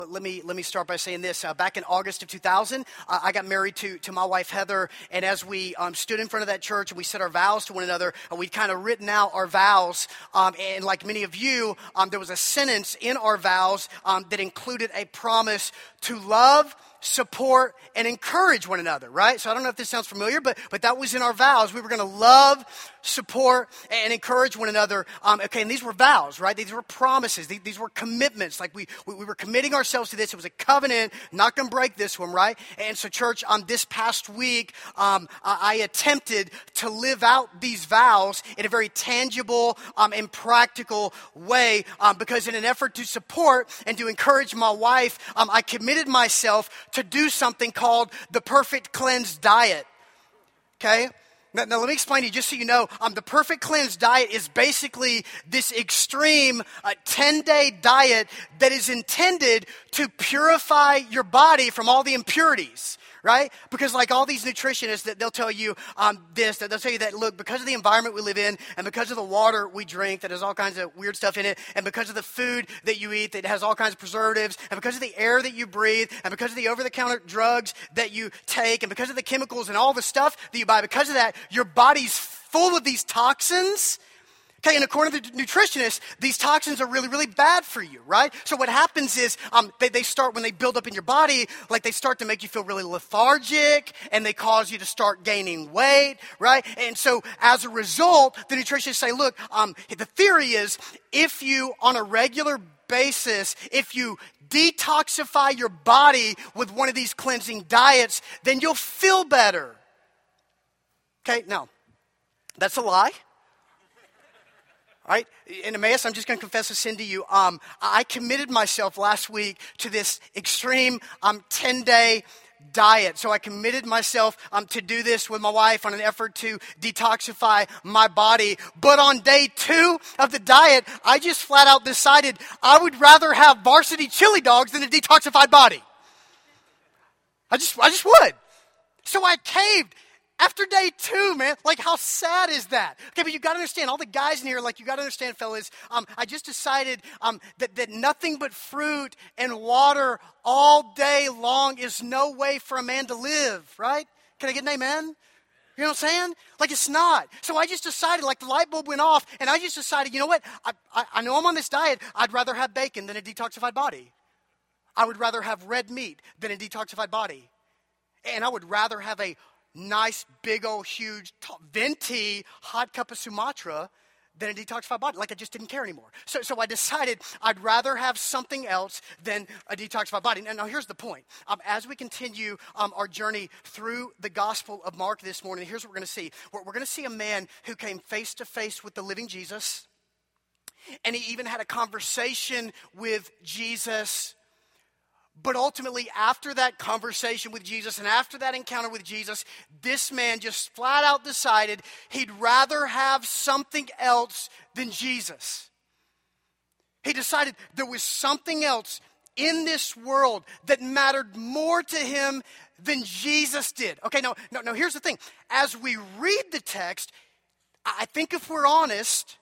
Let me start by saying this. Back in August of 2000, I got married to my wife, Heather, and as we stood in front of that church and we said our vows to one another, we'd kind of written out our vows, and like many of you, there was a sentence in our vows that included a promise to love, support, and encourage one another, right? So I don't know if this sounds familiar, but that was in our vows. We were going to love, support, and encourage one another. Okay, and these were vows, right? These were promises. These were commitments. Like we were committing ourselves to this. It was a covenant, not going to break this one, right? And so church, this past week, I attempted to live out these vows in a very tangible and practical way because in an effort to support and to encourage my wife, I committed myself to do something called the Perfect Cleanse Diet, okay? Now let me explain to you, just so you know, the Perfect Cleanse Diet is basically this extreme 10-day diet that is intended to purify your body from all the impurities, right? Because like all these nutritionists, that they'll tell you that they'll tell you that, look, because of the environment we live in and because of the water we drink that has all kinds of weird stuff in it, and because of the food that you eat that has all kinds of preservatives, and because of the air that you breathe, and because of the over-the-counter drugs that you take, and because of the chemicals and all the stuff that you buy, because of that, your body's full of these toxins. Okay, and according to the nutritionists, these toxins are really, really bad for you, right? So what happens is they start, when they build up in your body, like they start to make you feel really lethargic, and they cause you to start gaining weight, right? And so as a result, the nutritionists say, look, the theory is if you, on a regular basis, if you detoxify your body with one of these cleansing diets, then you'll feel better. Okay, no, that's a lie. All right, in Emmaus, I'm just going to confess a sin to you. I committed myself last week to this extreme 10-day diet. So I committed myself to do this with my wife on an effort to detoxify my body. But on day 2 of the diet, I just flat out decided I would rather have varsity chili dogs than a detoxified body. I just would. So I caved. After day 2, man, like how sad is that? Okay, but you got to understand, all the guys in here, like you got to understand, fellas, I just decided that nothing but fruit and water all day long is no way for a man to live, right? Can I get an amen? You know what I'm saying? Like it's not. So I just decided, like the light bulb went off, and I just decided, you know what? I know I'm on this diet. I'd rather have bacon than a detoxified body. I would rather have red meat than a detoxified body. And I would rather have a nice, big old, huge, venti hot cup of Sumatra than a detoxified body. Like I just didn't care anymore. So I decided I'd rather have something else than a detoxified body. Now here's the point. As we continue our journey through the Gospel of Mark this morning, here's what we're going to see. We're going to see a man who came face to face with the living Jesus, and he even had a conversation with Jesus. But ultimately, after that conversation with Jesus and after that encounter with Jesus, this man just flat out decided he'd rather have something else than Jesus. He decided there was something else in this world that mattered more to him than Jesus did. Okay, now here's the thing. As we read the text, I think if we're honest,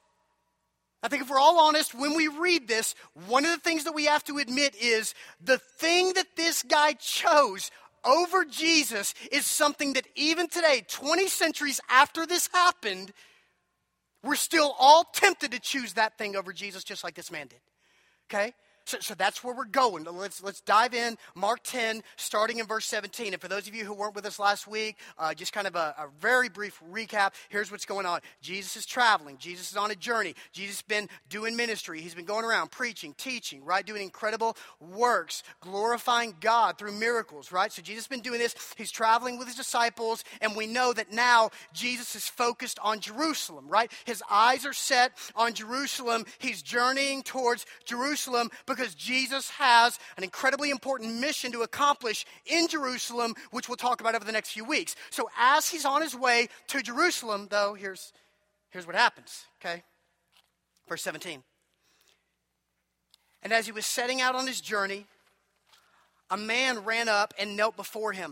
all honest, when we read this, one of the things that we have to admit is the thing that this guy chose over Jesus is something that even today, 20 centuries after this happened, we're still all tempted to choose that thing over Jesus just like this man did. Okay? So that's where we're going. Let's dive in. Mark 10, starting in verse 17. And for those of you who weren't with us last week, just kind of a very brief recap. Here's what's going on. Jesus is traveling. Jesus is on a journey. Jesus has been doing ministry. He's been going around preaching, teaching, right? Doing incredible works, glorifying God through miracles, right? So Jesus has been doing this. He's traveling with his disciples. And we know that now Jesus is focused on Jerusalem, right? His eyes are set on Jerusalem. He's journeying towards Jerusalem because Jesus has an incredibly important mission to accomplish in Jerusalem, which we'll talk about over the next few weeks. So as he's on his way to Jerusalem, though, here's what happens, okay? Verse 17. And as he was setting out on his journey, a man ran up and knelt before him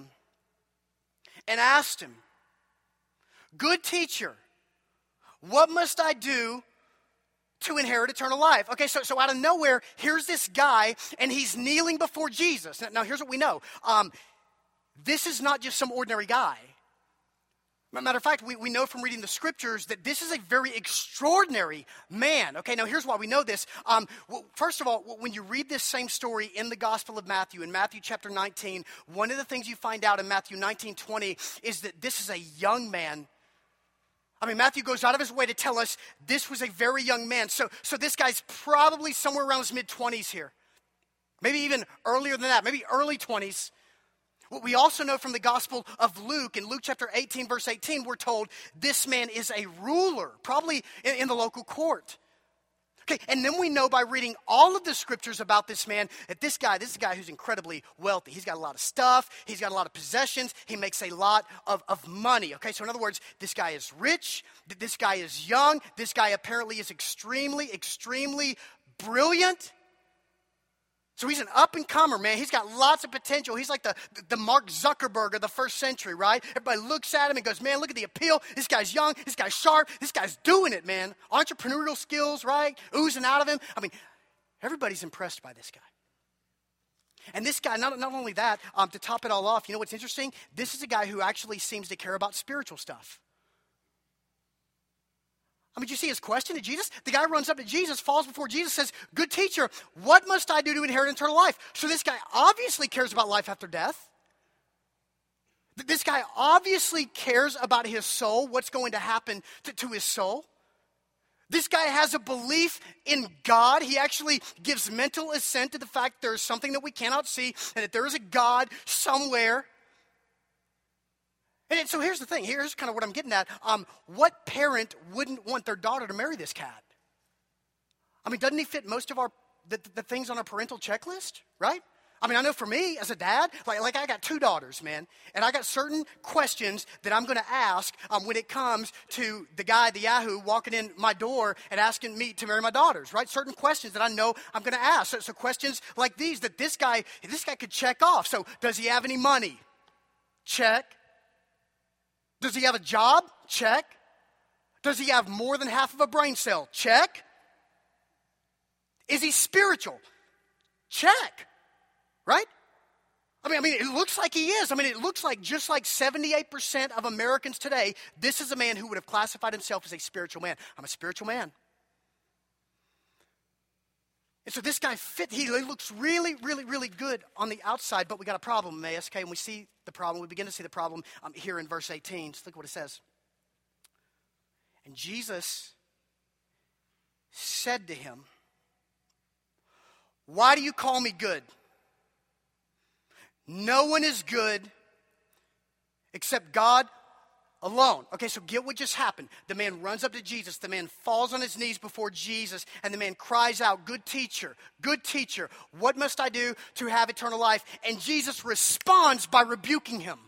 and asked him, "Good teacher, what must I do to inherit eternal life. Okay, so out of nowhere, here's this guy, and he's kneeling before Jesus. Now here's what we know. This is not just some ordinary guy. Matter of fact, we know from reading the scriptures that this is a very extraordinary man. Okay, now here's why we know this. First of all, when you read this same story in the Gospel of Matthew, in Matthew chapter 19, one of the things you find out in Matthew 19:20 is that this is a young man. I mean, Matthew goes out of his way to tell us this was a very young man. So this guy's probably somewhere around his mid-20s here. Maybe even earlier than that, maybe early 20s. What we also know from the Gospel of Luke, in Luke chapter 18, verse 18, we're told this man is a ruler, probably in the local court. Okay, and then we know by reading all of the scriptures about this man that this is a guy who's incredibly wealthy. He's got a lot of stuff. He's got a lot of possessions. He makes a lot of money. Okay, so in other words, this guy is rich. This guy is young. This guy apparently is extremely, extremely brilliant. So he's an up-and-comer, man. He's got lots of potential. He's like the Mark Zuckerberg of the first century, right? Everybody looks at him and goes, man, look at the appeal. This guy's young. This guy's sharp. This guy's doing it, man. Entrepreneurial skills, right? Oozing out of him. I mean, everybody's impressed by this guy. And this guy, not only that, to top it all off, you know what's interesting? This is a guy who actually seems to care about spiritual stuff. I mean, did you see his question to Jesus? The guy runs up to Jesus, falls before Jesus, says, good teacher, what must I do to inherit eternal life? So this guy obviously cares about life after death. This guy obviously cares about his soul, what's going to happen to his soul. This guy has a belief in God. He actually gives mental assent to the fact there's something that we cannot see and that there is a God somewhere. And so here's the thing. Here's kind of what I'm getting at. What parent wouldn't want their daughter to marry this cat? I mean, doesn't he fit most of the things on our parental checklist, right? I mean, I know for me as a dad, like I got 2 daughters, man, and I got certain questions that I'm going to ask when it comes to the guy, the Yahoo, walking in my door and asking me to marry my daughters, right? Certain questions that I know I'm going to ask. So questions like these that this guy could check off. So does he have any money? Check. Does he have a job? Check. Does he have more than half of a brain cell? Check. Is he spiritual? Check. Right? I mean, it looks like he is. I mean, it looks like just like 78% of Americans today, this is a man who would have classified himself as a spiritual man. I'm a spiritual man. And so this guy he looks really, really, really good on the outside, but we got a problem, Emmaus, okay? And we see the problem. We begin to see the problem here in verse 18. Just look what it says. And Jesus said to him, why do you call me good? No one is good except God alone. Okay, so get what just happened. The man runs up to Jesus. The man falls on his knees before Jesus. And the man cries out, good teacher, what must I do to have eternal life? And Jesus responds by rebuking him.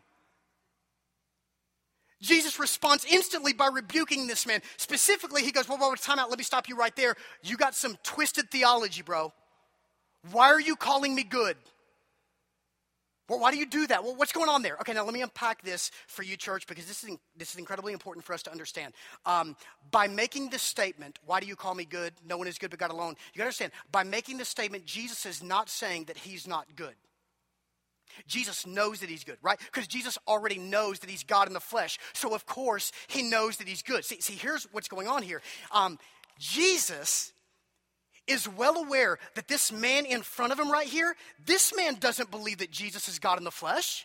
Jesus responds instantly by rebuking this man. Specifically, he goes, well, time out. Let me stop you right there. You got some twisted theology, bro. Why are you calling me good? Well, why do you do that? Well, what's going on there? Okay, now let me unpack this for you, church, because this is incredibly important for us to understand. By making this statement, why do you call me good? No one is good but God alone. You got to understand, by making this statement, Jesus is not saying that he's not good. Jesus knows that he's good, right? Because Jesus already knows that he's God in the flesh. So, of course, he knows that he's good. See, here's what's going on here. Jesus is well aware that this man in front of him right here, this man doesn't believe that Jesus is God in the flesh.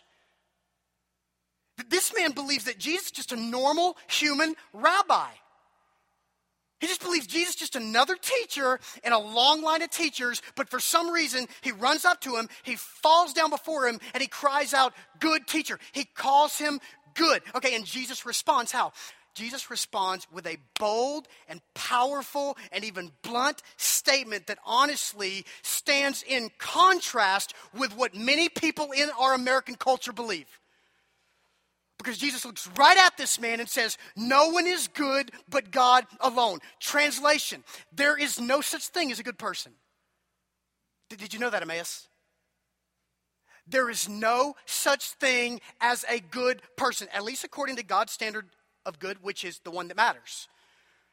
This man believes that Jesus is just a normal human rabbi. He just believes Jesus is just another teacher in a long line of teachers, but for some reason, he runs up to him, he falls down before him, and he cries out, good teacher. He calls him good. Okay, and Jesus responds how? Jesus responds with a bold and powerful and even blunt statement that honestly stands in contrast with what many people in our American culture believe. Because Jesus looks right at this man and says, no one is good but God alone. Translation, there is no such thing as a good person. Did you know that, Emmaus? There is no such thing as a good person, at least according to God's standard of good, which is the one that matters.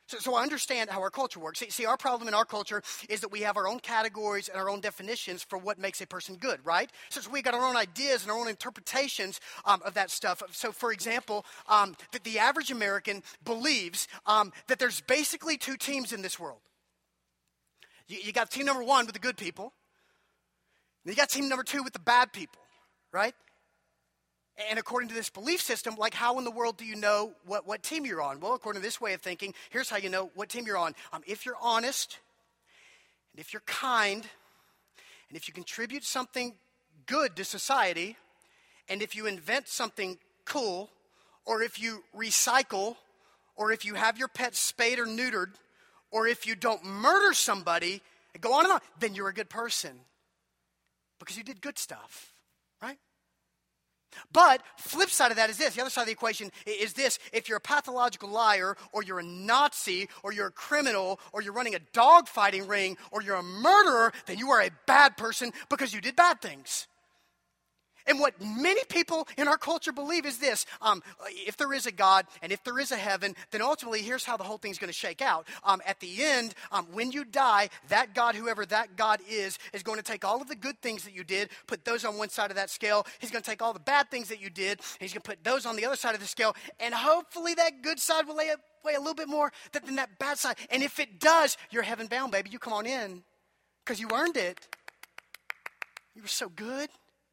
So I understand how our culture works. See, our problem in our culture is that we have our own categories and our own definitions for what makes a person good, right? So we got our own ideas and our own interpretations of that stuff. So, for example, that the average American believes that there's basically two teams in this world. You got team number one with the good people. And you got team number two with the bad people, right? And according to this belief system, like how in the world do you know what team you're on? Well, according to this way of thinking, here's how you know what team you're on. If you're honest, and if you're kind, and if you contribute something good to society, and if you invent something cool, or if you recycle, or if you have your pet spayed or neutered, or if you don't murder somebody, and go on and on, then you're a good person. Because you did good stuff, right? But flip side of that is this. The other side of the equation is this. If you're a pathological liar, or you're a Nazi, or you're a criminal, or you're running a dogfighting ring, or you're a murderer, then you are a bad person because you did bad things. And what many people in our culture believe is this. If there is a God and if there is a heaven, then ultimately here's how the whole thing's going to shake out. At the end, when you die, that God, whoever that God is going to take all of the good things that you did, put those on one side of that scale. He's going to take all the bad things that you did, and he's going to put those on the other side of the scale. And hopefully that good side will weigh a little bit more than that bad side. And if it does, you're heaven bound, baby. You come on in because you earned it. You were so good.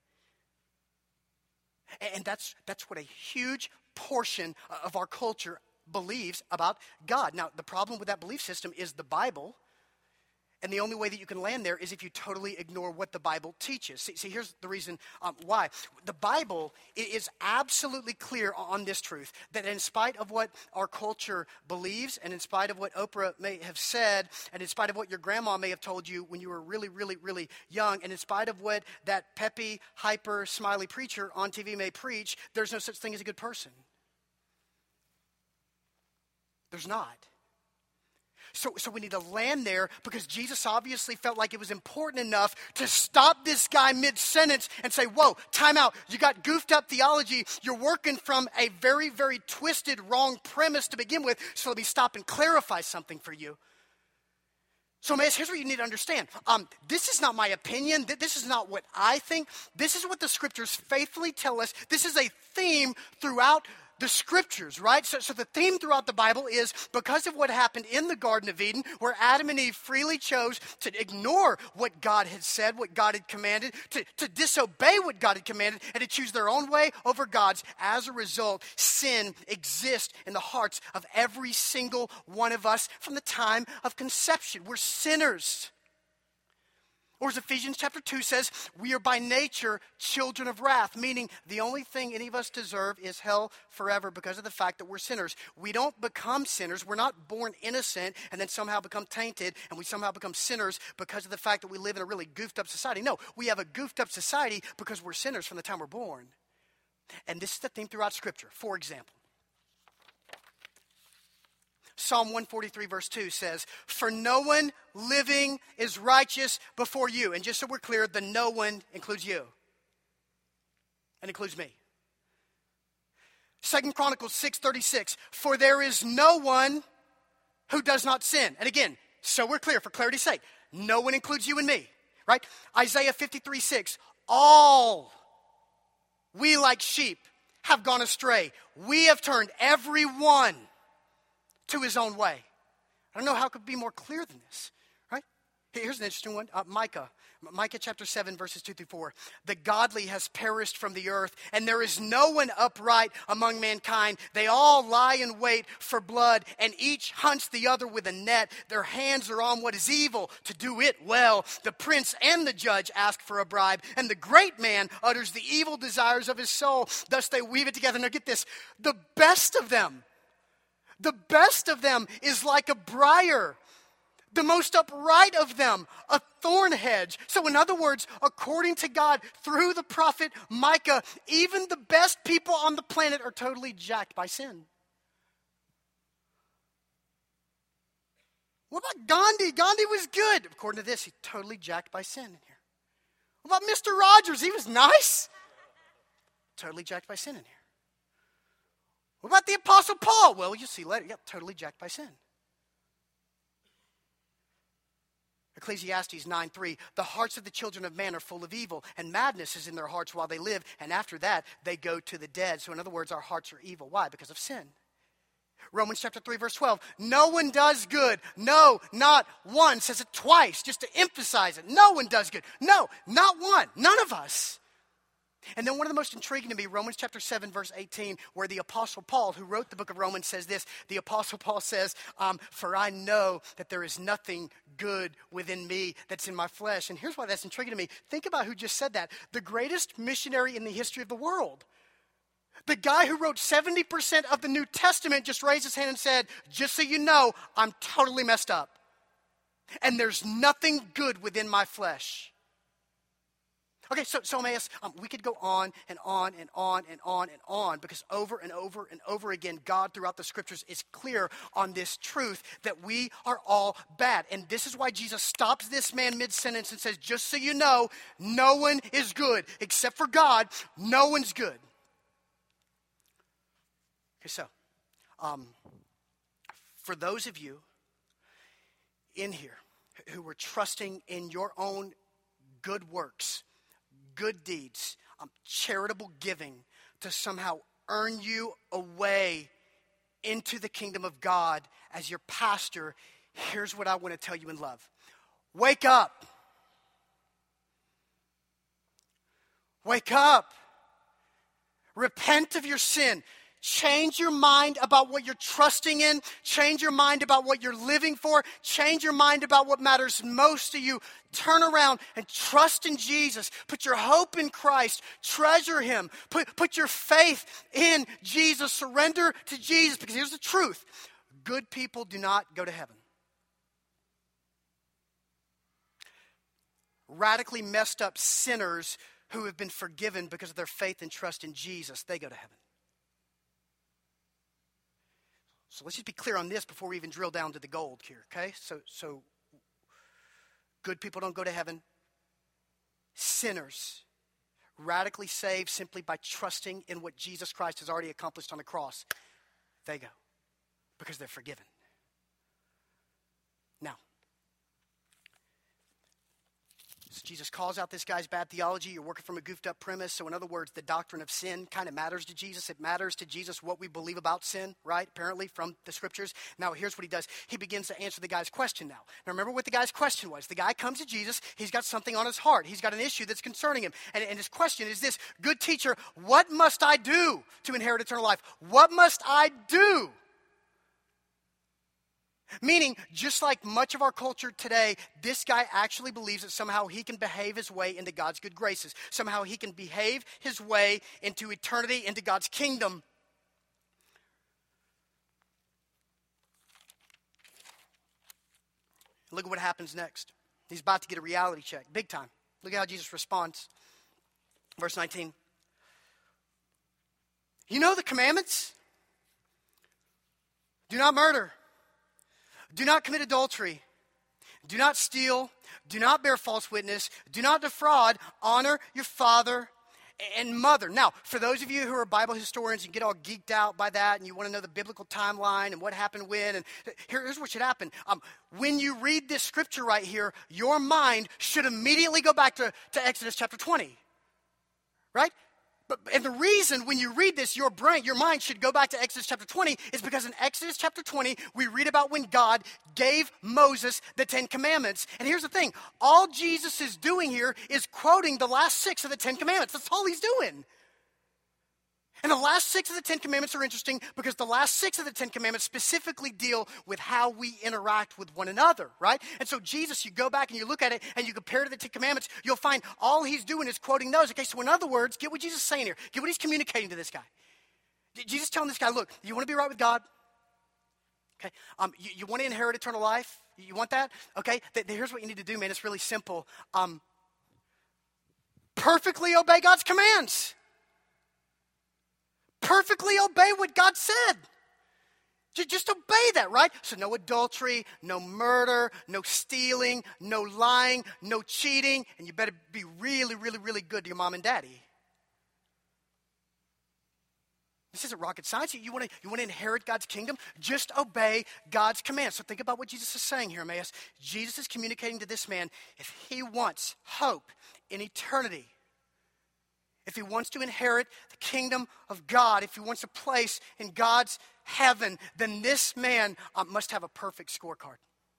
And that's what a huge portion of our culture believes about God. Now, the problem with that belief system is the Bible. And the only way that you can land there is if you totally ignore what the Bible teaches. See, here's the reason why. The Bible is absolutely clear on this truth, that in spite of what our culture believes, and in spite of what Oprah may have said, and in spite of what your grandma may have told you when you were really, really, really young, and in spite of what that peppy, hyper, smiley preacher on TV may preach, there's no such thing as a good person. There's not. So we need to land there because Jesus obviously felt like it was important enough to stop this guy mid-sentence and say, whoa, time out. You got goofed up theology. You're working from a very, very twisted, wrong premise to begin with. So let me stop and clarify something for you. So, Emmaus, here's what you need to understand. This is not my opinion. This is not what I think. This is what the scriptures faithfully tell us. This is a theme throughout the scriptures, right? So the theme throughout the Bible is because of what happened in the Garden of Eden, where Adam and Eve freely chose to ignore what God had said, what God had commanded, to disobey what God had commanded, and to choose their own way over God's. As a result, sin exists in the hearts of every single one of us from the time of conception. We're sinners. Or as Ephesians chapter 2 says, we are by nature children of wrath, meaning the only thing any of us deserve is hell forever because of the fact that we're sinners. We don't become sinners. We're not born innocent and then somehow become tainted and we somehow become sinners because of the fact that we live in a really goofed up society. No, we have a goofed up society because we're sinners from the time we're born. And this is the theme throughout Scripture. For example, Psalm 143 verse 2 says, for no one living is righteous before you. And just so we're clear, the no one includes you. And includes me. 2 Chronicles 6:36, for there is no one who does not sin. And again, so we're clear, for clarity's sake, no one includes you and me. Right? Isaiah 53:6, all we like sheep have gone astray. We have turned every one to his own way. I don't know how it could be more clear than this, right? Here's an interesting one. Micah chapter 7, verses 2 through 4. The godly has perished from the earth, and there is no one upright among mankind. They all lie in wait for blood, and each hunts the other with a net. Their hands are on what is evil to do it well. The prince and the judge ask for a bribe, and the great man utters the evil desires of his soul. Thus they weave it together. Now get this, the best of them is like a briar. The most upright of them, a thorn hedge. So in other words, according to God, through the prophet Micah, even the best people on the planet are totally jacked by sin. What about Gandhi? Gandhi was good. According to this, he's totally jacked by sin in here. What about Mr. Rogers? He was nice. Totally jacked by sin in here. What about the Apostle Paul? Well, you'll see later. Yeah, totally jacked by sin. Ecclesiastes 9:3, the hearts of the children of man are full of evil, and madness is in their hearts while they live, and after that, they go to the dead. So in other words, our hearts are evil. Why? Because of sin. Romans chapter 3, verse 12, no one does good. No, not one. Says it twice just to emphasize it. No one does good. No, not one. None of us. And then one of the most intriguing to me, Romans chapter 7, verse 18, where the Apostle Paul, who wrote the book of Romans, says this. The Apostle Paul says, for I know that there is nothing good within me that's in my flesh. And here's why that's intriguing to me. Think about who just said that. The greatest missionary in the history of the world. The guy who wrote 70% of the New Testament just raised his hand and said, just so you know, I'm totally messed up. And there's nothing good within my flesh. Okay, so Emmaus, we could go on and on and on and on and on because over and over and over again, God throughout the scriptures is clear on this truth that we are all bad. And this is why Jesus stops this man mid-sentence and says, just so you know, no one is good. Except for God, no one's good. Okay, so, for those of you in here who were trusting in your own good works, good deeds, charitable giving to somehow earn you a way into the kingdom of God as your pastor, here's what I want to tell you in love. Wake up. Wake up. Repent of your sin. Change your mind about what you're trusting in. Change your mind about what you're living for. Change your mind about what matters most to you. Turn around and trust in Jesus. Put your hope in Christ. Treasure Him. Put your faith in Jesus. Surrender to Jesus. Because here's the truth. Good people do not go to heaven. Radically messed up sinners who have been forgiven because of their faith and trust in Jesus, they go to heaven. So let's just be clear on this before we even drill down to the gold here, okay? So good people don't go to heaven. Sinners, radically saved simply by trusting in what Jesus Christ has already accomplished on the cross, they go because they're forgiven. Now, so Jesus calls out this guy's bad theology. You're working from a goofed up premise. So in other words, the doctrine of sin kind of matters to Jesus. It matters to Jesus what we believe about sin, right? Apparently from the scriptures. Now here's what he does. He begins to answer the guy's question now. Now remember what the guy's question was. The guy comes to Jesus. He's got something on his heart. He's got an issue that's concerning him. And his question is this: good teacher, what must I do to inherit eternal life? What must I do? Meaning, just like much of our culture today, this guy actually believes that somehow he can behave his way into God's good graces. Somehow he can behave his way into eternity, into God's kingdom. Look at what happens next. He's about to get a reality check, big time. Look at how Jesus responds. Verse 19. You know the commandments? Do not murder. Do not commit adultery. Do not steal. Do not bear false witness. Do not defraud. Honor your father and mother. Now, for those of you who are Bible historians and get all geeked out by that and you want to know the biblical timeline and what happened when, and here's what should happen. When you read this scripture right here, your mind should immediately go back to Exodus chapter 20. Right? And the reason when you read this, your mind should go back to Exodus chapter 20 is because in Exodus chapter 20, we read about when God gave Moses the 10 Commandments. And here's the thing. All Jesus is doing here is quoting the last 6 of the 10 Commandments. That's all he's doing. And the last 6 of the 10 Commandments are interesting because the last 6 of the 10 Commandments specifically deal with how we interact with one another, right? And so Jesus, you go back and you look at it and you compare it to the 10 Commandments, you'll find all he's doing is quoting those. Okay, so in other words, get what Jesus is saying here. Get what he's communicating to this guy. Jesus telling this guy, look, you want to be right with God? Okay, you want to inherit eternal life? You want that? Okay, here's what you need to do, man. It's really simple. Perfectly obey God's commands. Perfectly obey what God said. Just obey that, right? So no adultery, no murder, no stealing, no lying, no cheating, and you better be really, really, really good to your mom and daddy. This isn't rocket science. You want to inherit God's kingdom? Just obey God's commands. So think about what Jesus is saying here, Emmaus. Jesus is communicating to this man, if he wants hope in eternity, if he wants to inherit the kingdom of God, if he wants a place in God's heaven, then this man must have a perfect scorecard.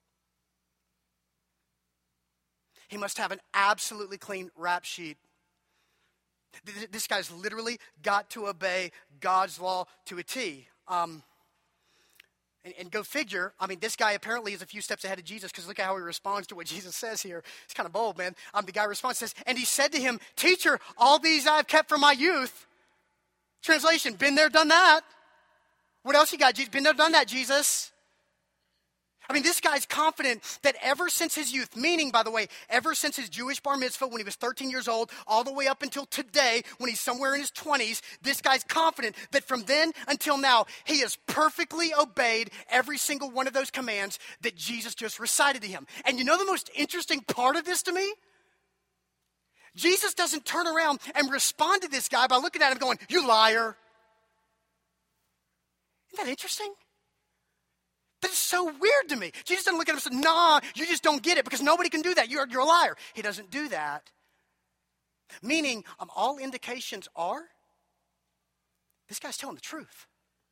He must have an absolutely clean rap sheet. This guy's literally got to obey God's law to a T. And go figure, this guy apparently is a few steps ahead of Jesus, because look at how he responds to what Jesus says here. It's kind of bold, man. The guy responds, says, and he said to him, "Teacher, all these I've kept from my youth." Translation, been there, done that. What else you got, Jesus? Been there, done that, Jesus. This guy's confident that ever since his youth, meaning, by the way, ever since his Jewish bar mitzvah when he was 13 years old, all the way up until today when he's somewhere in his 20s, this guy's confident that from then until now, he has perfectly obeyed every single one of those commands that Jesus just recited to him. And you know the most interesting part of this to me? Jesus doesn't turn around and respond to this guy by looking at him going, "You liar." Isn't that interesting? That is so weird to me. Jesus doesn't look at him and say, "Nah, you just don't get it because nobody can do that. You're a liar." He doesn't do that. Meaning, all indications are this guy's telling the truth.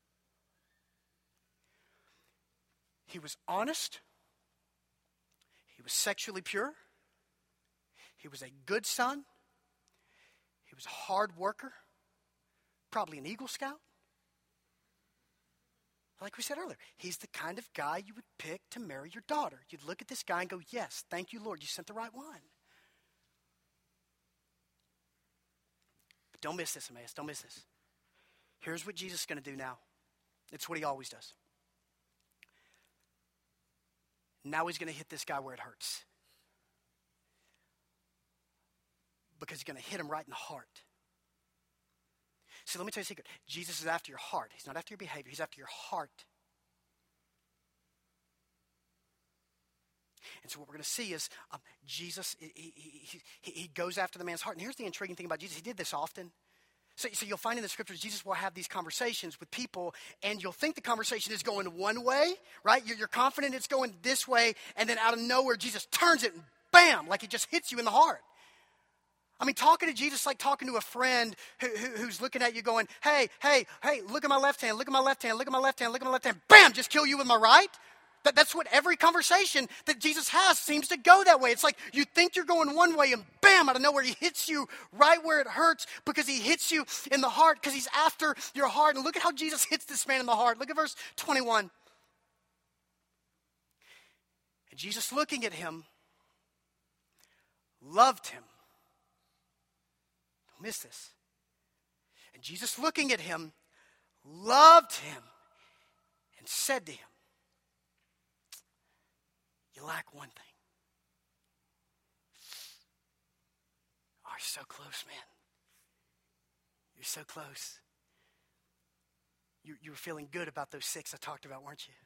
He was honest. He was sexually pure. He was a good son. He was a hard worker. Probably an Eagle Scout. Like we said earlier, he's the kind of guy you would pick to marry your daughter. You'd look at this guy and go, "Yes, thank you, Lord, you sent the right one." But don't miss this, Emmaus, don't miss this. Here's what Jesus is going to do now. It's what he always does. Now he's going to hit this guy where it hurts. Because he's going to hit him right in the heart. See, let me tell you a secret. Jesus is after your heart. He's not after your behavior. He's after your heart. And so what we're going to see is Jesus, he goes after the man's heart. And here's the intriguing thing about Jesus. He did this often. So you'll find in the scriptures, Jesus will have these conversations with people, and you'll think the conversation is going one way, right? You're confident it's going this way, and then out of nowhere, Jesus turns it and bam, like it just hits you in the heart. Talking to Jesus like talking to a friend who's looking at you going, hey, look at my left hand, look at my left hand, look at my left hand, look at my left hand. Bam, just kill you with my right. That's what every conversation that Jesus has seems to go that way. It's like you think you're going one way and bam, out of nowhere, he hits you right where it hurts because he hits you in the heart because he's after your heart. And look at how Jesus hits this man in the heart. Look at verse 21. And Jesus, looking at him, loved him. Miss this. And Jesus, looking at him, loved him and said to him, "You lack one thing." Oh, you're so close, man. You're so close. You were feeling good about those 6 I talked about, weren't you?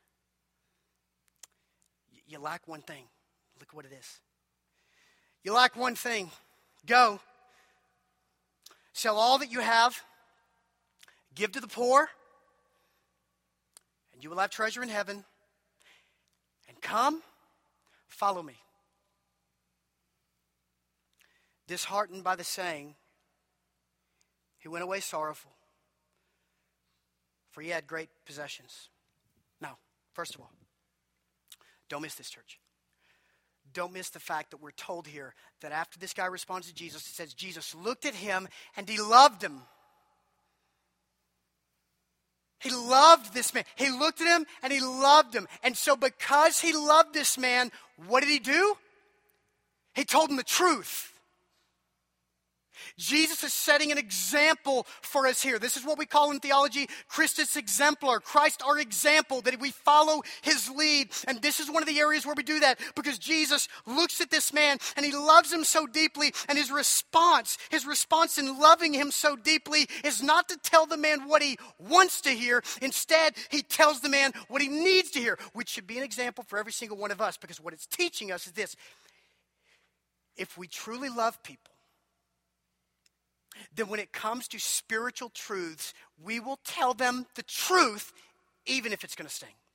You lack one thing. Look what it is. You lack one thing. Go. Sell all that you have, give to the poor, and you will have treasure in heaven. And come, follow me. Disheartened by the saying, he went away sorrowful, for he had great possessions. Now, first of all, don't miss this, church. Don't miss the fact that we're told here that after this guy responds to Jesus, it says Jesus looked at him and he loved him. He loved this man. He looked at him and he loved him. And so because he loved this man, what did he do? He told him the truth. Jesus is setting an example for us here. This is what we call in theology Christus exemplar, Christ our example, that we follow his lead. And this is one of the areas where we do that because Jesus looks at this man and he loves him so deeply. And his response in loving him so deeply is not to tell the man what he wants to hear. Instead, he tells the man what he needs to hear, which should be an example for every single one of us, because what it's teaching us is this: if we truly love people, then when it comes to spiritual truths, we will tell them the truth, even if it's going to sting.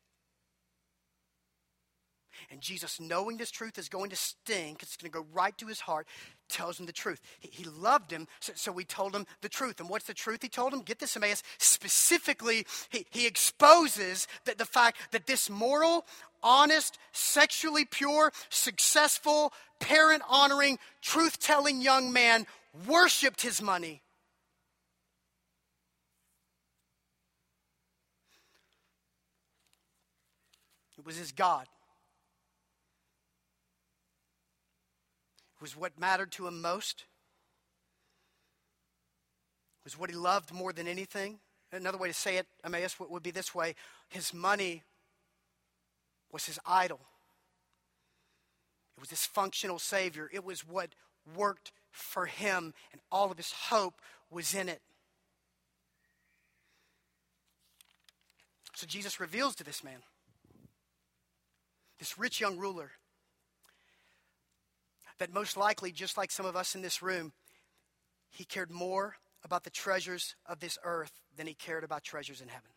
And Jesus, knowing this truth is going to sting, because it's going to go right to his heart, tells him the truth. He loved him, so we told him the truth. And what's the truth he told him? Get this, Emmaus. Specifically, he exposes the fact that this moral, honest, sexually pure, successful, parent-honoring, truth-telling young man worshipped his money. It was his God. It was what mattered to him most. It was what he loved more than anything. Another way to say it, Emmaus, would be this way. His money was his idol. It was his functional savior. It was what worked for him, and all of his hope was in it. So Jesus reveals to this man, this rich young ruler, that most likely, just like some of us in this room, he cared more about the treasures of this earth than he cared about treasures in heaven.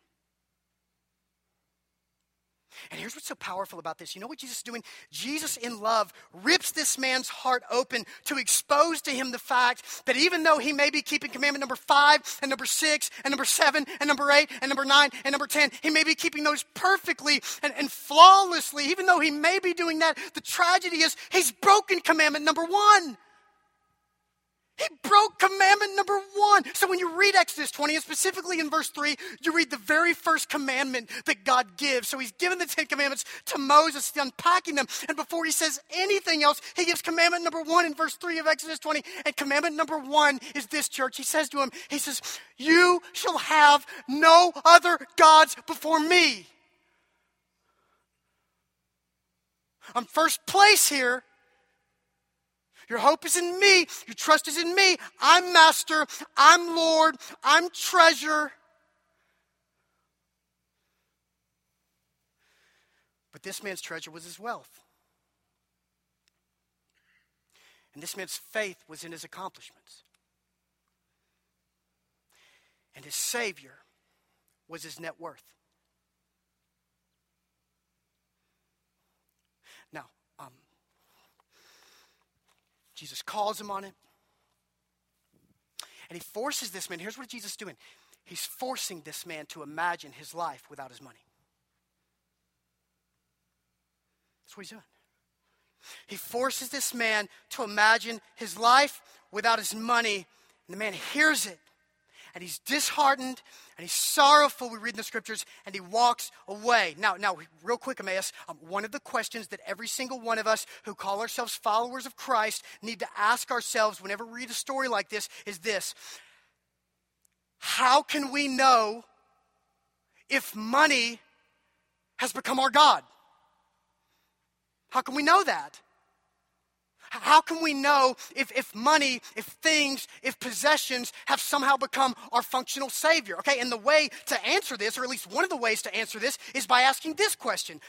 And here's what's so powerful about this. You know what Jesus is doing? Jesus, in love, rips this man's heart open to expose to him the fact that even though he may be keeping commandment number 5 and number 6 and number 7 and number 8 and number 9 and number 10, he may be keeping those perfectly and flawlessly. Even though he may be doing that, the tragedy is he's broken commandment number 1. He broke commandment number 1. So when you read Exodus 20, and specifically in verse 3, you read the very first commandment that God gives. So he's given the 10 commandments to Moses, he's unpacking them. And before he says anything else, he gives commandment number 1 in verse 3 of Exodus 20. And commandment number 1 is this, church. He says to him, he says, you shall have no other gods before me. I'm first place here. Your hope is in me. Your trust is in me. I'm master. I'm Lord. I'm treasure. But this man's treasure was his wealth. And this man's faith was in his accomplishments. And his Savior was his net worth. Now, Jesus calls him on it. And he forces this man. Here's what Jesus is doing. He's forcing this man to imagine his life without his money. That's what he's doing. He forces this man to imagine his life without his money. And the man hears it. And he's disheartened, and he's sorrowful, we read in the scriptures, and he walks away. Now, real quick, Emmaus, one of the questions that every single one of us who call ourselves followers of Christ need to ask ourselves whenever we read a story like this is this. How can we know if money has become our God? How can we know that? How can we know if money, if things, if possessions have somehow become our functional savior? Okay, and the way to answer this, or at least one of the ways to answer this, is by asking this question.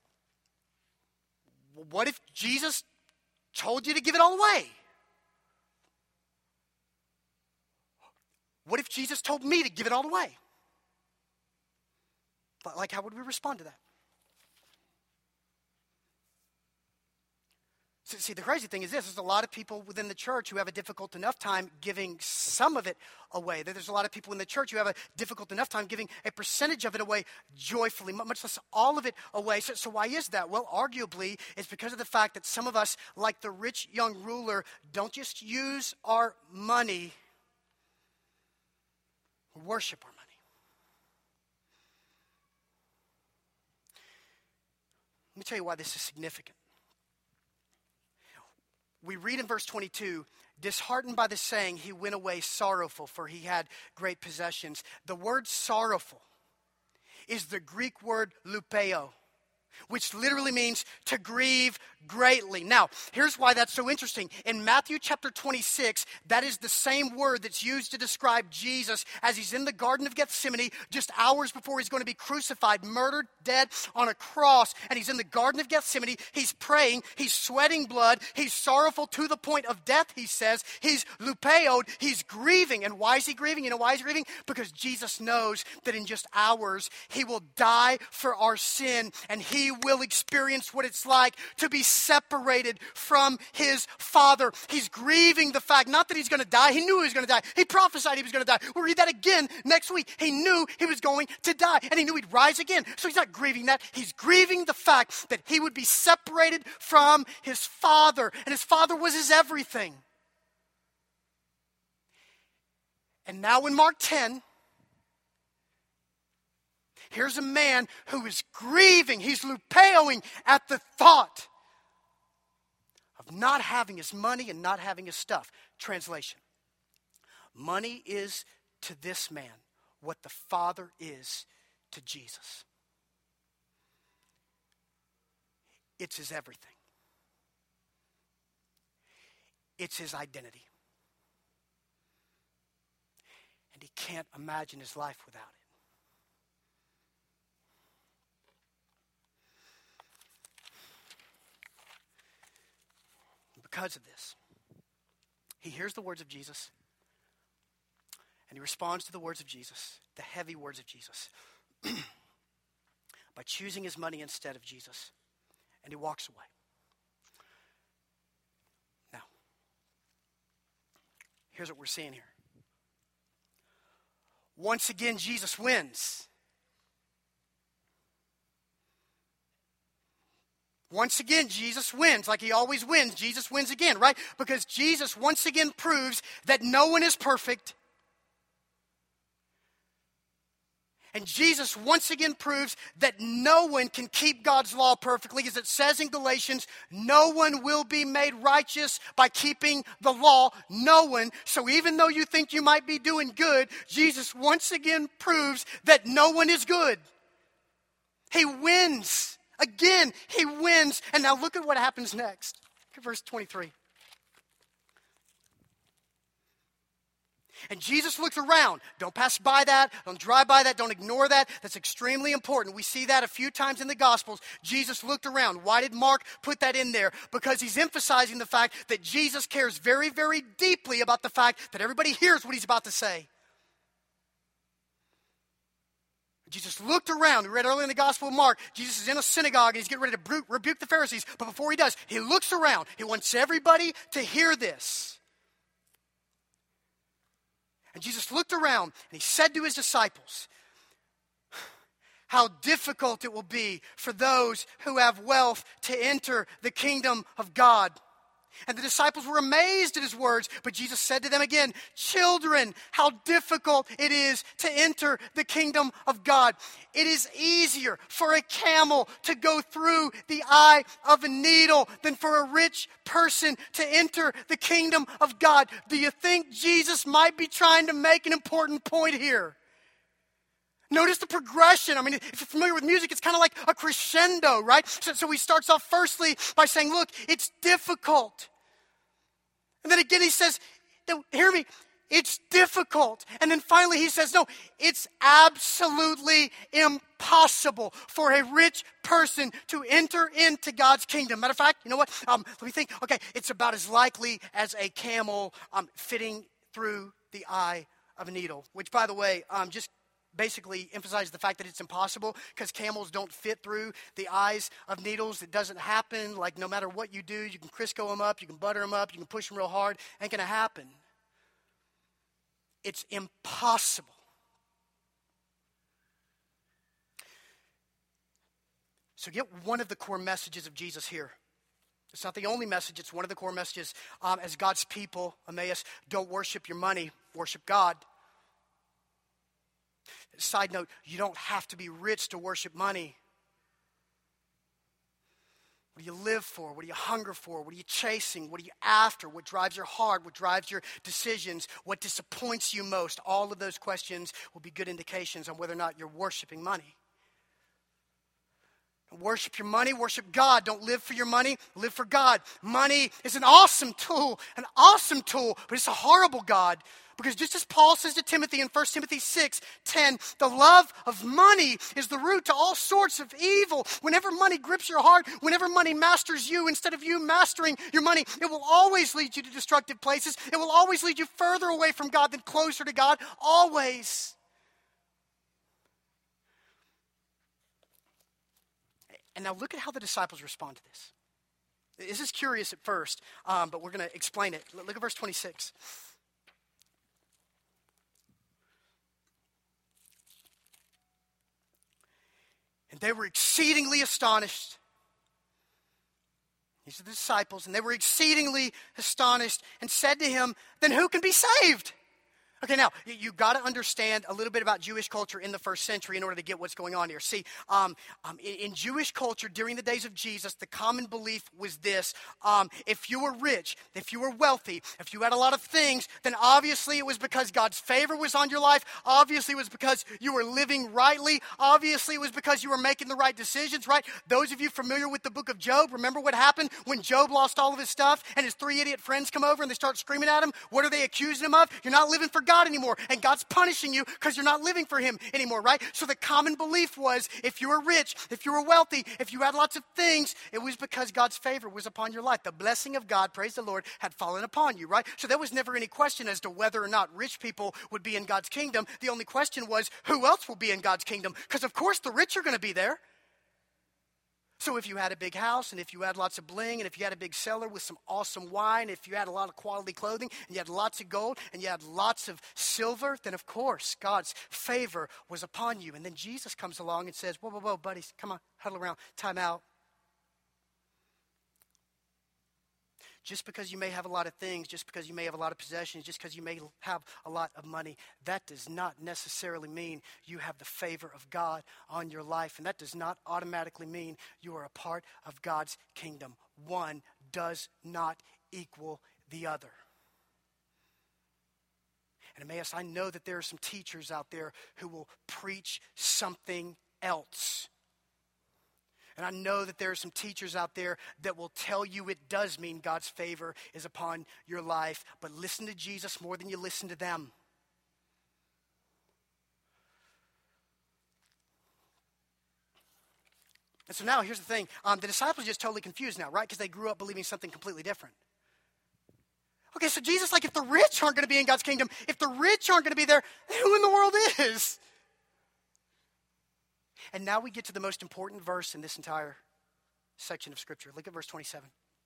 What if Jesus told you to give it all away? What if Jesus told me to give it all away? Like, how would we respond to that? See, the crazy thing is this. There's a lot of people within the church who have a difficult enough time giving some of it away. There's a lot of people in the church who have a difficult enough time giving a percentage of it away joyfully, much less all of it away. So why is that? Well, arguably, it's because of the fact that some of us, like the rich young ruler, don't just use our money, we worship our money. Let me tell you why this is significant. We read in verse 22, disheartened by the saying, he went away sorrowful, for he had great possessions. The word sorrowful is the Greek word lupeo. which literally means to grieve greatly. Now, here's why that's so interesting. In Matthew chapter 26, that is the same word that's used to describe Jesus as he's in the Garden of Gethsemane just hours before he's going to be crucified, murdered, dead on a cross. And he's in the Garden of Gethsemane. He's praying. He's sweating blood. He's sorrowful to the point of death, he says. He's lupeoed. He's grieving. And why is he grieving? You know why he's grieving? Because Jesus knows that in just hours, he will die for our sin, and he will experience what it's like to be separated from his Father. He's grieving the fact, not that he's going to die. He knew he was going to die. He prophesied he was going to die. We'll read that again next week. He knew he was going to die, and he knew he'd rise again. So he's not grieving that. He's grieving the fact that he would be separated from his Father, and his Father was his everything. And now in Mark 10, here's a man who is grieving. He's lupeoing at the thought of not having his money and not having his stuff. Translation: money is to this man what the Father is to Jesus. It's his everything. It's his identity. And he can't imagine his life without it. Because of this, he hears the words of Jesus, and he responds to the words of Jesus, the heavy words of Jesus, by choosing his money instead of Jesus, and he walks away. Now, here's what we're seeing here. Once again, Jesus wins. Once again, Jesus wins like he always wins. Jesus wins again, right? Because Jesus once again proves that no one is perfect. And Jesus once again proves that no one can keep God's law perfectly. As it says in Galatians, no one will be made righteous by keeping the law. No one. So even though you think you might be doing good, Jesus once again proves that no one is good. He wins. Again, he wins. And now look at what happens next. Look at verse 23. And Jesus looks around. Don't pass by that. Don't drive by that. Don't ignore that. That's extremely important. We see that a few times in the Gospels. Jesus looked around. Why did Mark put that in there? Because he's emphasizing the fact that Jesus cares very, very deeply about the fact that everybody hears what he's about to say. Jesus looked around. We read earlier in the Gospel of Mark, Jesus is in a synagogue and he's getting ready to rebuke the Pharisees. But before he does, he looks around. He wants everybody to hear this. And Jesus looked around and he said to his disciples, how difficult it will be for those who have wealth to enter the kingdom of God. And the disciples were amazed at his words, but Jesus said to them again, children, how difficult it is to enter the kingdom of God. It is easier for a camel to go through the eye of a needle than for a rich person to enter the kingdom of God. Do you think Jesus might be trying to make an important point here? Notice the progression. I mean, if you're familiar with music, it's kind of like a crescendo, right? So he starts off firstly by saying, look, it's difficult. And then again he says, no, hear me, it's difficult. And then finally he says, no, it's absolutely impossible for a rich person to enter into God's kingdom. Matter of fact, you know what? Let me think. Okay, it's about as likely as a camel fitting through the eye of a needle. Which, by the way, just basically emphasizes the fact that it's impossible because camels don't fit through the eyes of needles. It doesn't happen. Like no matter what you do, you can Crisco them up, you can butter them up, you can push them real hard. Ain't going to happen. It's impossible. So get one of the core messages of Jesus here. It's not the only message. It's one of the core messages. As God's people, Emmaus, don't worship your money. Worship God. Side note, you don't have to be rich to worship money. What do you live for? What do you hunger for? What are you chasing? What are you after? What drives your heart? What drives your decisions? What disappoints you most? All of those questions will be good indications on whether or not you're worshiping money. Worship your money, worship God. Don't live for your money, live for God. Money is an awesome tool, but it's a horrible God. Because just as Paul says to Timothy in 1 Timothy 6:10, the love of money is the root to all sorts of evil. Whenever money grips your heart, whenever money masters you, instead of you mastering your money, it will always lead you to destructive places. It will always lead you further away from God than closer to God. Always. And now look at how the disciples respond to this. This is curious at first, but we're going to explain it. Look at verse 26. And they were exceedingly astonished. These are the disciples, and they were exceedingly astonished and said to him, then who can be saved? Okay, now, you've got to understand a little bit about Jewish culture in the first century in order to get what's going on here. See, in Jewish culture during the days of Jesus, the common belief was this. If you were rich, if you were wealthy, if you had a lot of things, then obviously it was because God's favor was on your life. Obviously it was because you were living rightly. Obviously it was because you were making the right decisions, right? Those of you familiar with the book of Job, remember what happened when Job lost all of his stuff and his 3 idiot friends come over and they start screaming at him? What are they accusing him of? You're not living for God anymore, and God's punishing you because you're not living for him anymore, right? So the common belief was if you were rich, if you were wealthy, if you had lots of things, it was because God's favor was upon your life. The blessing of God, praise the Lord, had fallen upon you, right? So there was never any question as to whether or not rich people would be in God's kingdom. The only question was who else will be in God's kingdom? Because of course the rich are going to be there. So if you had a big house, and if you had lots of bling, and if you had a big cellar with some awesome wine, if you had a lot of quality clothing, and you had lots of gold, and you had lots of silver, then of course God's favor was upon you. And then Jesus comes along and says, whoa, buddies, come on, huddle around, time out. Just because you may have a lot of things, just because you may have a lot of possessions, just because you may have a lot of money, that does not necessarily mean you have the favor of God on your life. And that does not automatically mean you are a part of God's kingdom. One does not equal the other. And Emmaus, I know that there are some teachers out there who will preach something else. And I know that there are some teachers out there that will tell you it does mean God's favor is upon your life. But listen to Jesus more than you listen to them. And so now here's the thing. The disciples are just totally confused now, right? Because they grew up believing something completely different. Okay, so Jesus, like if the rich aren't going to be in God's kingdom, if the rich aren't going to be there, then who in the world is? And now we get to the most important verse in this entire section of Scripture. Look at verse 27.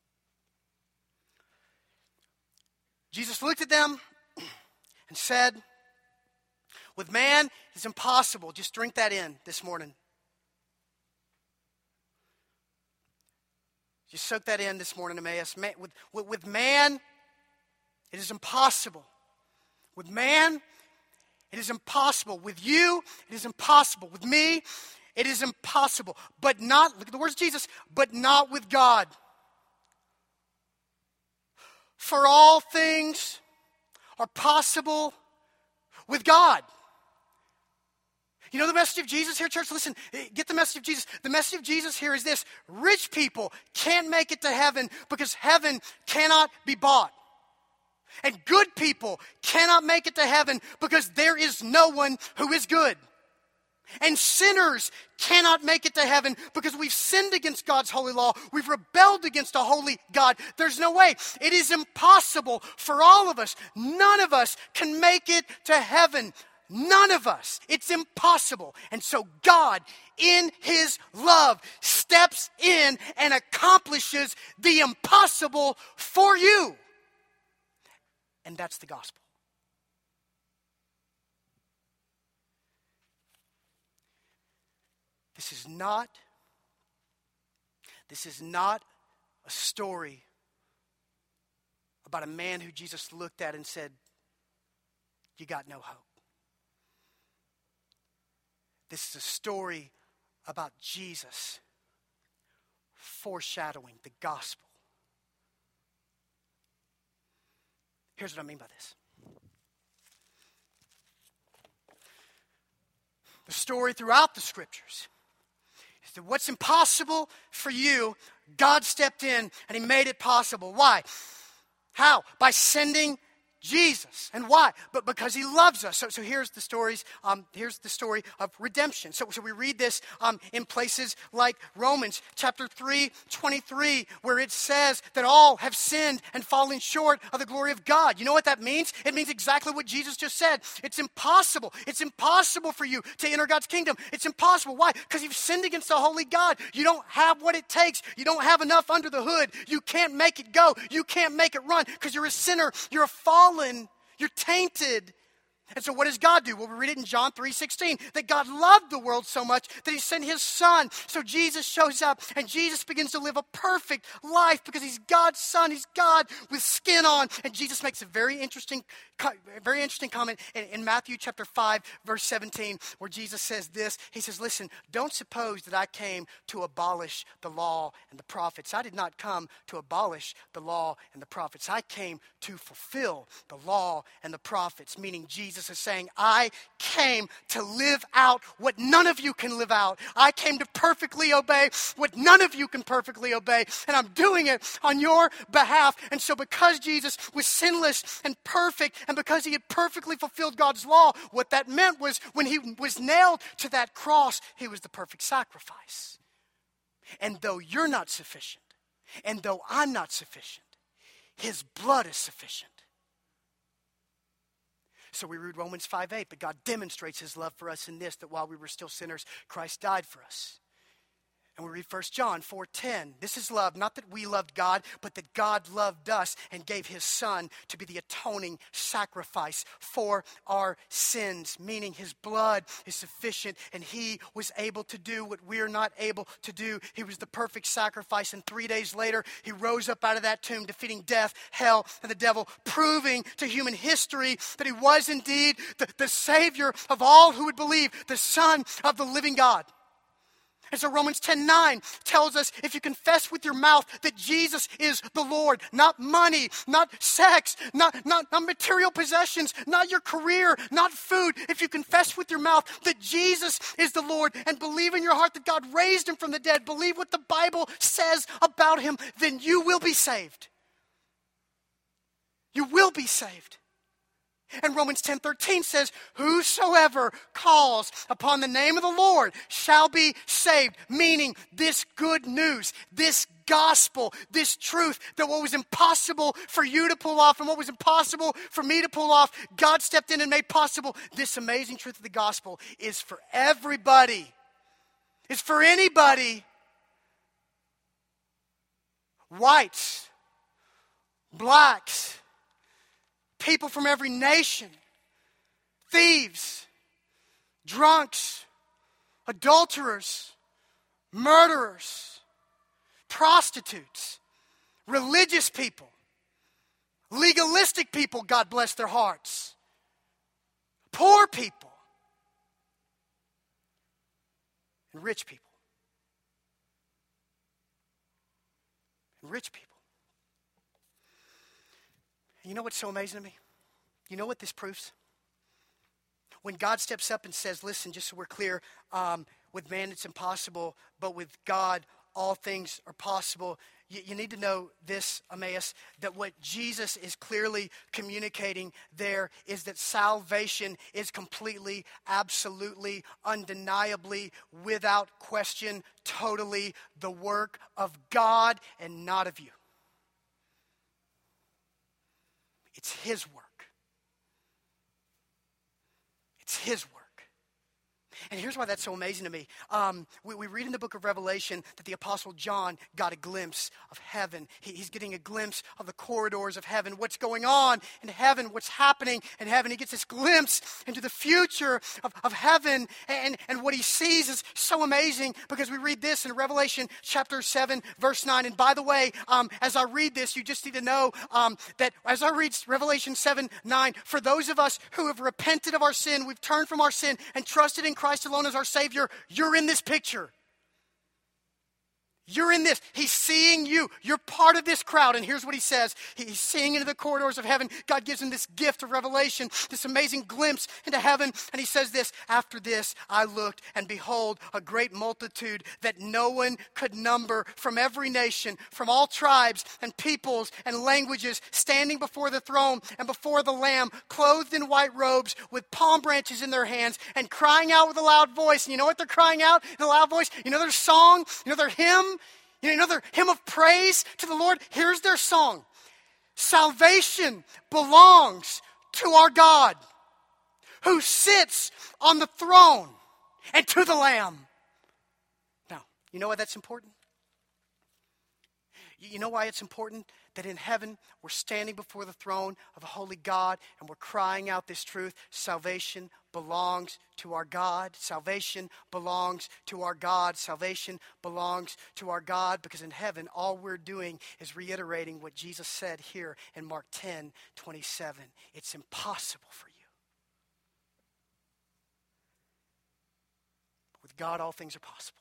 Jesus looked at them and said, with man, it's impossible. Just drink that in this morning. Just soak that in this morning, Emmaus. With man, it is impossible. With man, it is impossible. With you, it is impossible. With me, it is impossible. But not, look at the words of Jesus, but not with God. For all things are possible with God. You know the message of Jesus here, church? Listen, get the message of Jesus. The message of Jesus here is this. Rich people can't make it to heaven because heaven cannot be bought. And good people cannot make it to heaven because there is no one who is good. And sinners cannot make it to heaven because we've sinned against God's holy law. We've rebelled against a holy God. There's no way. It is impossible for all of us. None of us can make it to heaven. None of us. It's impossible. And so God, in His love, steps in and accomplishes the impossible for you. And that's the gospel. This is not a story about a man who Jesus looked at and said, you got no hope. This is a story about Jesus foreshadowing the gospel. Here's what I mean by this. The story throughout the scriptures is What's impossible for you, God stepped in and he made it possible. Why? How? By sending Jesus. And why? But because he loves us. So here's the stories. Here's the story of redemption. So we read this in places like Romans chapter 3:23, where it says that all have sinned and fallen short of the glory of God. You know what that means? It means exactly what Jesus just said. It's impossible. It's impossible for you to enter God's kingdom. It's impossible. Why? Because you've sinned against the holy God. You don't have what it takes. You don't have enough under the hood. You can't make it go. You can't make it run because you're a sinner. You're a fallen. You're tainted. And so what does God do? Well, we read it in John 3:16, that God loved the world so much that he sent his son. So Jesus shows up and Jesus begins to live a perfect life because he's God's son. He's God with skin on. And Jesus makes a very interesting comment in Matthew chapter 5, verse 17, where Jesus says this. He says, listen, don't suppose that I came to abolish the law and the prophets. I did not come to abolish the law and the prophets. I came to fulfill the law and the prophets, meaning Jesus is saying, I came to live out what none of you can live out. I came to perfectly obey what none of you can perfectly obey. And I'm doing it on your behalf. And so because Jesus was sinless and perfect, and because he had perfectly fulfilled God's law, what that meant was when he was nailed to that cross, he was the perfect sacrifice. And though you're not sufficient, and though I'm not sufficient, his blood is sufficient. So we read Romans 5:8, but God demonstrates his love for us in this, that while we were still sinners, Christ died for us. And we read 1 John 4:10. This is love, not that we loved God, but that God loved us and gave his son to be the atoning sacrifice for our sins, meaning his blood is sufficient and he was able to do what we're not able to do. He was the perfect sacrifice, and 3 days later, he rose up out of that tomb, defeating death, hell, and the devil, proving to human history that he was indeed the Savior of all who would believe, the Son of the living God. And so Romans 10:9 tells us if you confess with your mouth that Jesus is the Lord, not money, not sex, not material possessions, not your career, not food. If you confess with your mouth that Jesus is the Lord and believe in your heart that God raised him from the dead, believe what the Bible says about him, then you will be saved. You will be saved. And Romans 10:13 says, whosoever calls upon the name of the Lord shall be saved. Meaning this good news, this gospel, this truth, that what was impossible for you to pull off and what was impossible for me to pull off, God stepped in and made possible. This amazing truth of the gospel is for everybody. It's for anybody. Whites, blacks, people from every nation, thieves, drunks, adulterers, murderers, prostitutes, religious people, legalistic people, God bless their hearts, poor people, and rich people. And rich people. You know what's so amazing to me? You know what this proves? When God steps up and says, listen, just so we're clear, with man it's impossible, but with God all things are possible. You need to know this, Emmaus, that what Jesus is clearly communicating there is that salvation is completely, absolutely, undeniably, without question, totally the work of God and not of you. It's his work. It's his work. And here's why that's so amazing to me. We read in the book of Revelation that the Apostle John got a glimpse of heaven. He's getting a glimpse of the corridors of heaven. What's going on in heaven? What's happening in heaven? He gets this glimpse into the future of heaven. And what he sees is so amazing because we read this in Revelation chapter 7, verse 9. And by the way, as I read this, you just need to know that as I read Revelation 7, 9, for those of us who have repented of our sin, we've turned from our sin and trusted in Christ alone as our Savior, you're in this picture. You're in this. He's seeing you. You're part of this crowd. And here's what he says. He's seeing into the corridors of heaven. God gives him this gift of revelation, this amazing glimpse into heaven. And he says this, after this, I looked, and behold, a great multitude that no one could number, from every nation, from all tribes and peoples and languages, standing before the throne and before the Lamb, clothed in white robes, with palm branches in their hands, and crying out with a loud voice. And you know what they're crying out in a loud voice? You know their song? You know their hymn? You know their hymn of praise to the Lord? Here's their song. Salvation belongs to our God, who sits on the throne, and to the Lamb. Now, you know why that's important? You know why it's important that in heaven we're standing before the throne of a holy God and we're crying out this truth? Salvation belongs to our God. Salvation belongs to our God. Salvation belongs to our God, because in heaven all we're doing is reiterating what Jesus said here in Mark 10:27. It's impossible for you. With God all things are possible.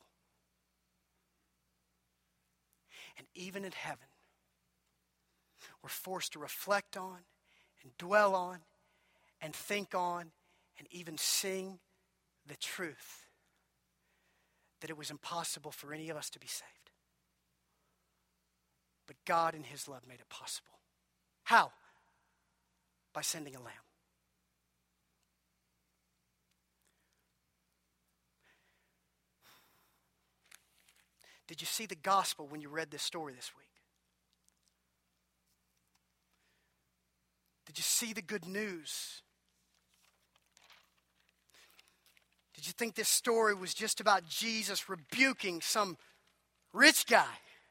And even in heaven, we're forced to reflect on and dwell on and think on and even sing the truth that it was impossible for any of us to be saved. But God in his love made it possible. How? By sending a lamb. Did you see the gospel when you read this story this week? Did you see the good news? Did you think this story was just about Jesus rebuking some rich guy?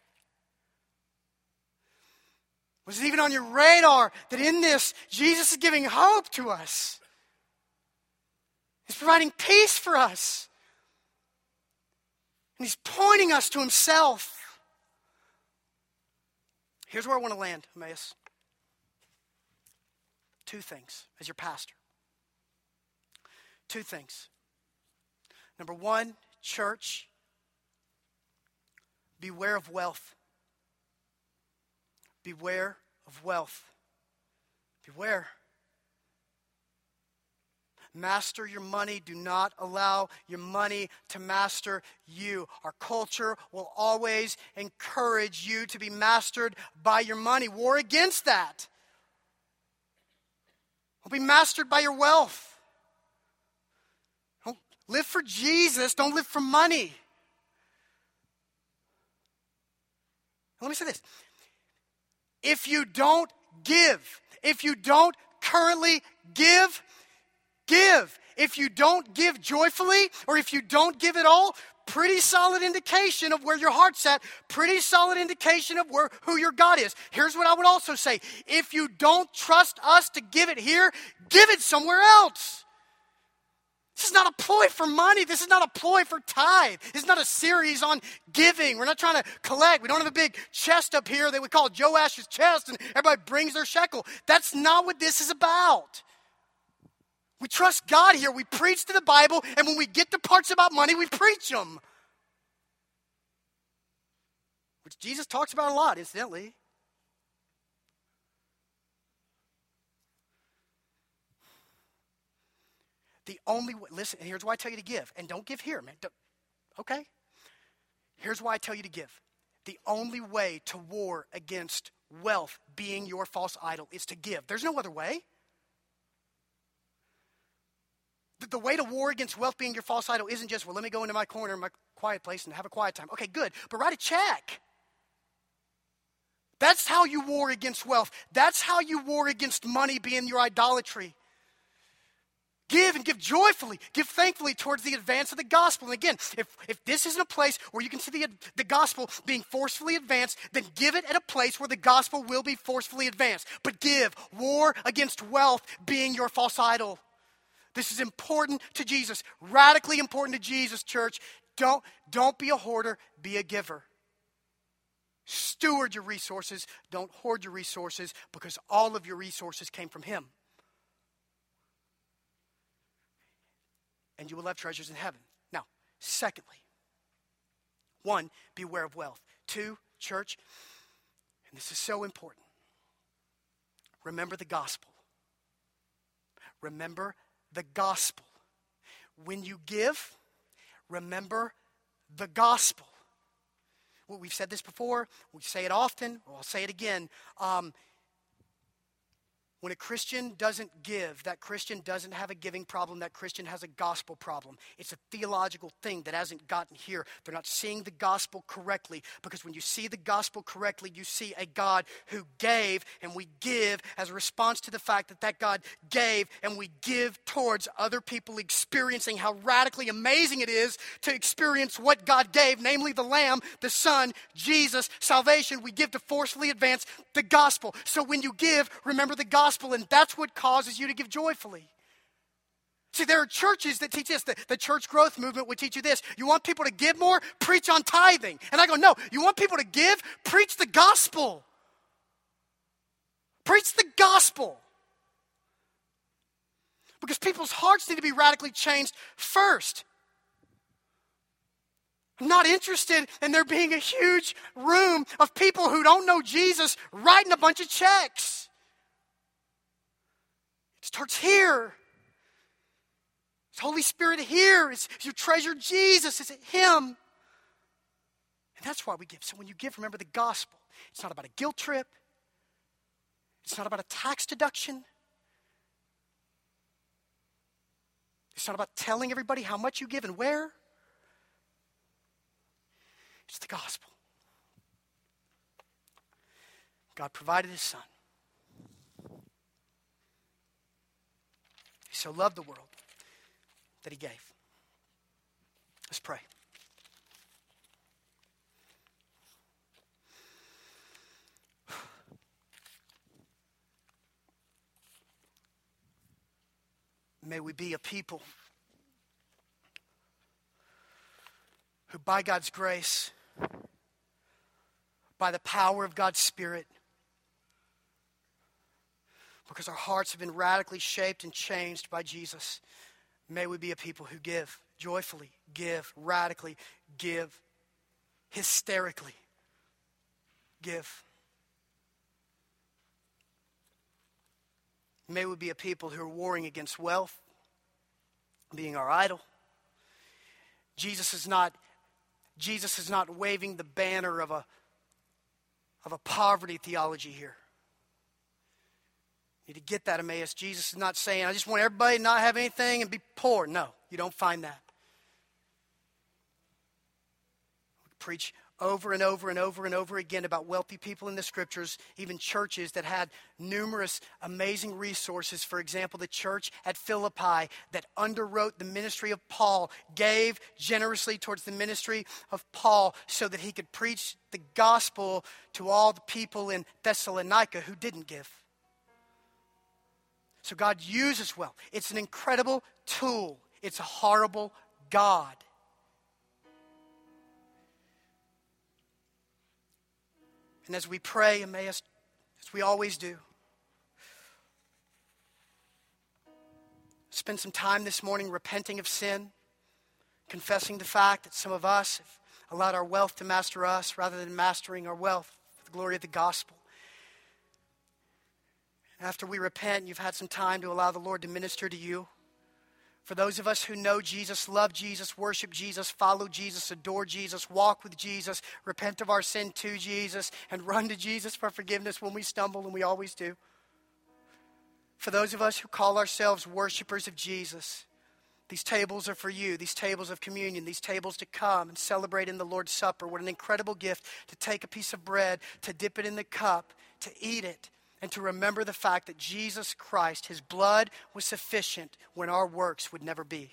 Was it even on your radar that in this, Jesus is giving hope to us? He's providing peace for us. And he's pointing us to himself. Here's where I want to land, Emmaus. Two things as your pastor. Two things. Number one, church, beware of wealth. Beware of wealth. Beware. Master your money. Do not allow your money to master you. Our culture will always encourage you to be mastered by your money. War against that. Don't be mastered by your wealth. Don't live for Jesus. Don't live for money. Let me say this. If you don't give, if you don't currently give, give. If you don't give joyfully, or if you don't give at all, pretty solid indication of where your heart's at. Pretty solid indication of who your God is. Here's what I would also say. If you don't trust us to give it here, give it somewhere else. This is not a ploy for money. This is not a ploy for tithe. This is not a series on giving. We're not trying to collect. We don't have a big chest up here that we call Joash's chest and everybody brings their shekel. That's not what this is about. We trust God here. We preach to the Bible, and when we get to parts about money, we preach them. Which Jesus talks about a lot, incidentally. The only way, listen, and here's why I tell you to give. And don't give here, man. Okay? Here's why I tell you to give. The only way to war against wealth being your false idol is to give. There's no other way. The way to war against wealth being your false idol isn't just, well, let me go into my corner, my quiet place, and have a quiet time. Okay, good. But write a check. That's how you war against wealth. That's how you war against money being your idolatry. Give and give joyfully, give thankfully towards the advance of the gospel. And again, if this isn't a place where you can see the gospel being forcefully advanced, then give it at a place where the gospel will be forcefully advanced. But give, war against wealth being your false idol. This is important to Jesus, radically important to Jesus, church. Don't be a hoarder, be a giver. Steward your resources, don't hoard your resources, because all of your resources came from him. And you will have treasures in heaven. Now, secondly, One, beware of wealth. Two, church, and this is so important, remember the gospel. Remember the gospel. When you give, remember the gospel. Well, we've said this before. We say it often. Or I'll say it again. When a Christian doesn't give, that Christian doesn't have a giving problem. That Christian has a gospel problem. It's a theological thing that hasn't gotten here. They're not seeing the gospel correctly, because when you see the gospel correctly, you see a God who gave, and we give as a response to the fact that that God gave, and we give towards other people experiencing how radically amazing it is to experience what God gave, namely the Lamb, the Son, Jesus, salvation. We give to forcefully advance the gospel. So when you give, remember the gospel. And that's what causes you to give joyfully. See, there are churches that teach this. The church growth movement would teach you this. You want people to give more? Preach on tithing. And I go, no. You want people to give? Preach the gospel. Preach the gospel. Because people's hearts need to be radically changed first. I'm not interested in there being a huge room of people who don't know Jesus writing a bunch of checks. It starts here. It's Holy Spirit here. It's you treasure Jesus. It's Him. And that's why we give. So when you give, remember the gospel. It's not about a guilt trip. It's not about a tax deduction. It's not about telling everybody how much you give and where. It's the gospel. God provided His Son. He so loved the world that He gave. Let's pray. May we be a people who, by God's grace, by the power of God's Spirit, because our hearts have been radically shaped and changed by Jesus, may we be a people who give joyfully, give radically, give hysterically, give. May we be a people who are warring against wealth being our idol. Jesus is not waving the banner of a poverty theology here. You need to get that, Emmaus. Jesus is not saying, I just want everybody to not have anything and be poor. No, you don't find that. We preach over and over and over and over again about wealthy people in the scriptures, even churches that had numerous amazing resources. For example, the church at Philippi that underwrote the ministry of Paul gave generously towards the ministry of Paul so that he could preach the gospel to all the people in Thessalonica who didn't give. So God uses wealth. It's an incredible tool. It's a horrible God. And as we pray, Emmaus, as we always do, spend some time this morning repenting of sin, confessing the fact that some of us have allowed our wealth to master us rather than mastering our wealth for the glory of the gospel. After we repent, you've had some time to allow the Lord to minister to you. For those of us who know Jesus, love Jesus, worship Jesus, follow Jesus, adore Jesus, walk with Jesus, repent of our sin to Jesus, and run to Jesus for forgiveness when we stumble, and we always do. For those of us who call ourselves worshipers of Jesus, these tables are for you, these tables of communion, these tables to come and celebrate in the Lord's Supper. What an incredible gift to take a piece of bread, to dip it in the cup, to eat it, and to remember the fact that Jesus Christ, His blood was sufficient when our works would never be.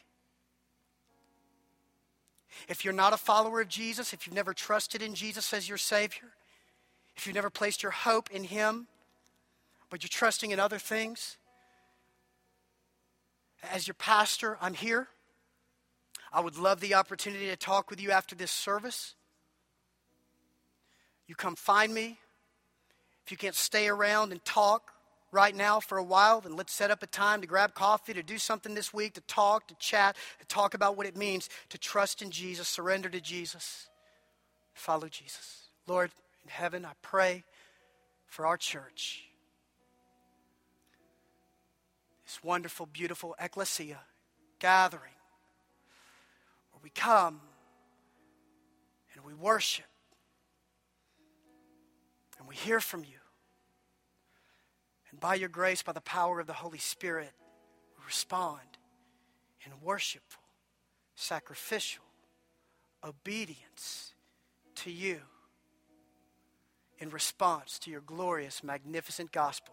If you're not a follower of Jesus, if you've never trusted in Jesus as your Savior, if you've never placed your hope in Him, but you're trusting in other things, as your pastor, I'm here. I would love the opportunity to talk with you after this service. You come find me. If you can't stay around and talk right now for a while, then let's set up a time to grab coffee, to do something this week, to talk, to chat, to talk about what it means to trust in Jesus, surrender to Jesus. follow Jesus. Lord, in heaven, I pray for our church. This wonderful, beautiful ecclesia gathering where we come and we worship and we hear from you. And by your grace, by the power of the Holy Spirit, we respond in worshipful, sacrificial obedience to you in response to your glorious, magnificent gospel.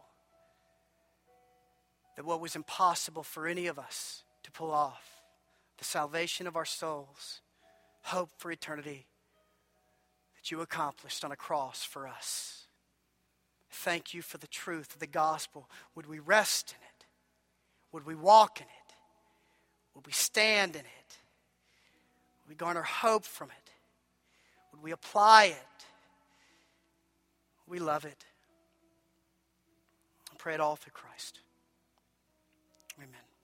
That what was impossible for any of us to pull off, the salvation of our souls, hope for eternity, that you accomplished on a cross for us. Thank you for the truth of the gospel. Would we rest in it? Would we walk in it? Would we stand in it? Would we garner hope from it? Would we apply it? We love it. I pray it all through Christ. Amen.